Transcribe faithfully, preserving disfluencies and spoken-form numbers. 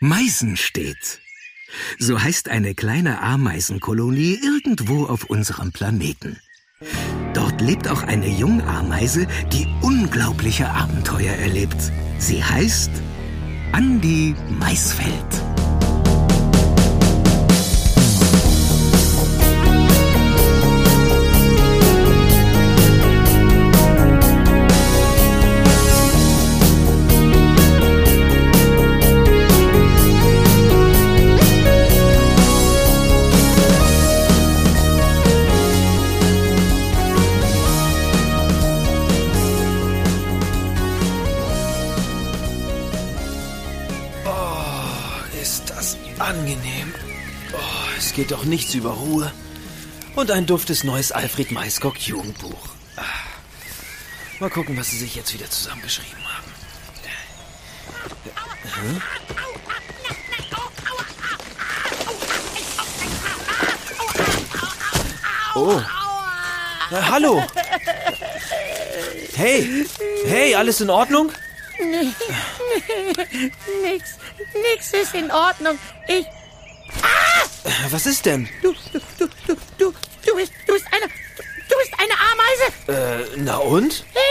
Meisenstedt. So heißt eine kleine Ameisenkolonie irgendwo auf unserem Planeten. Dort lebt auch eine Jungameise, die unglaubliche Abenteuer erlebt. Sie heißt Andi Maisfeld. Angenehm. Oh, es geht doch nichts über Ruhe. Und ein duftes neues Alfred Maiskok Jugendbuch. Mal gucken, was sie sich jetzt wieder zusammengeschrieben haben. Hm? Oh. Na, hallo. Hey. Hey, alles in Ordnung? Nee, nee, nix, nix ist in Ordnung. Ich... Ah! Was ist denn? Du, du, du, du, du, du bist, du bist eine, du bist eine Ameise. Äh, na und? Hilfe!